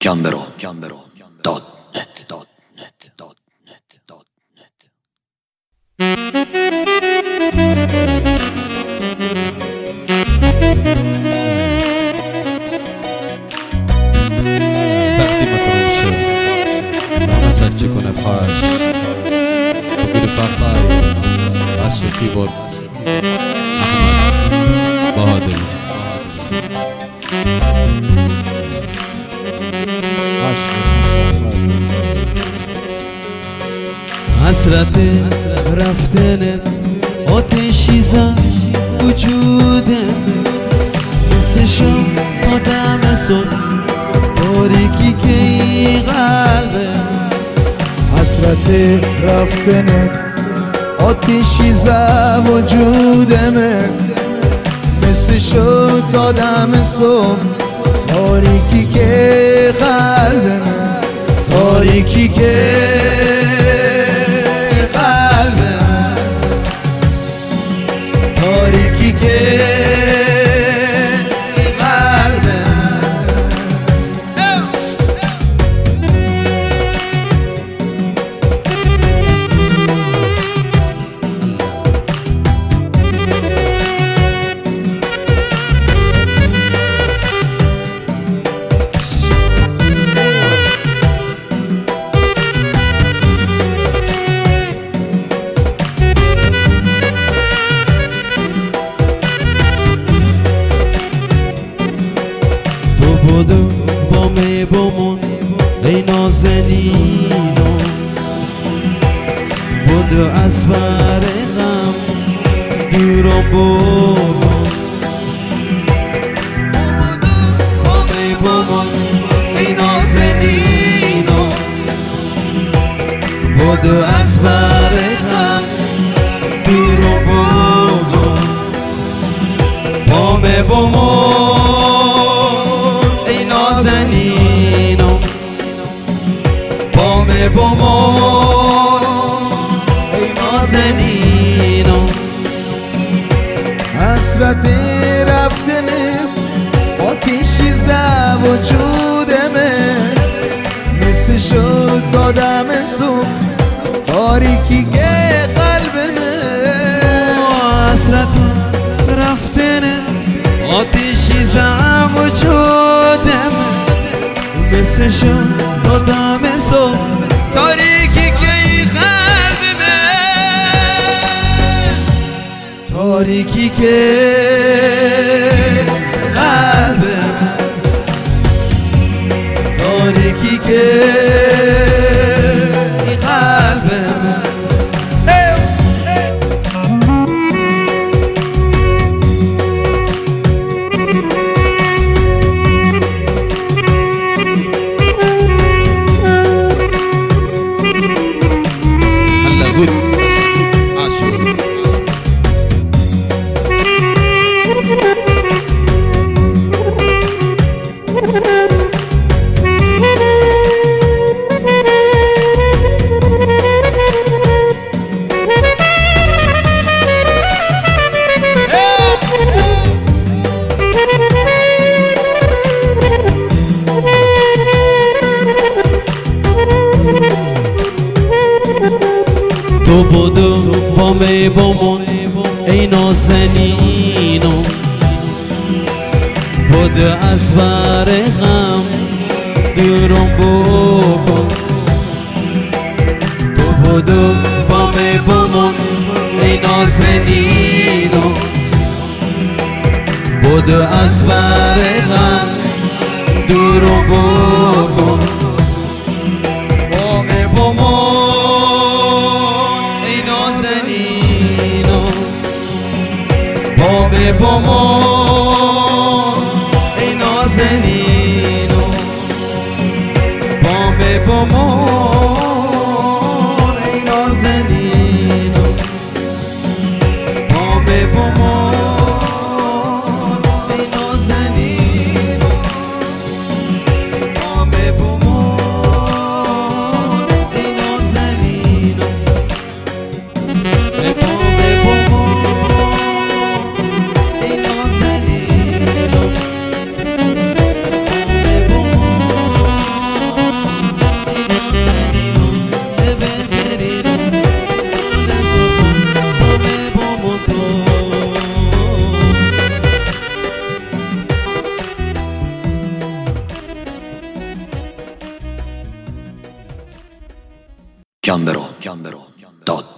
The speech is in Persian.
وقتی مطروب شد رحمتک چکونه خواهش بگیر فخر عشقی بود احمد بهادر حسرت رفتنت آتشی زد وجودم مثل شم تا دم صبح تاریکی که ای قلبه حسرت رفتنت آتشی زد وجودمه مثل شد تا دم صبح تاریکی که قلبمه تاریکی که قلبه تاریکی که قلبه بدو با می بمون ای نازنینو بدو از بر غم دورم بمون بدو با می بمون ای نازنینو بدو از بر غم دورم بمون با می بمون نازنینم با می بمون ای نازنینم حسرت رفتنه آتشی زد وجودمه مثل شد تا دم صبح تاریکی که قلبمه حسرت رفتنه آتشی زد وجودمه مثل شد تا دم صبح تاریکی که ای قلبمه تاریکی که قلبمه تاریکی که ای قلبمه تو بدو با می بمون ای نازنینم بدو از بر غم دورم بکن تو بدو با می بمون ای نازنینم بدو از بر غم دورم بکن با می بمون با می بمون ای نازنینو با می بمون ای نازنینو با می بمون ای نازنینو با می بمون ای نازنینو گامبرو